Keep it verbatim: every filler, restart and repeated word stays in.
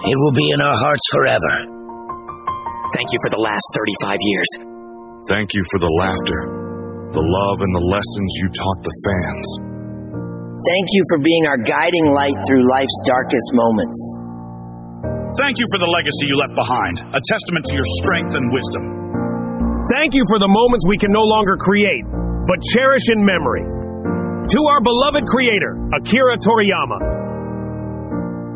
It will be in our hearts forever. Thank you for the last thirty-five years. Thank you for the laughter, the love, and the lessons you taught the fans. Thank you for being our guiding light through life's darkest moments. Thank you for the legacy you left behind, a testament to your strength and wisdom. Thank you for the moments we can no longer create, but cherish in memory. To our beloved creator, Akira Toriyama,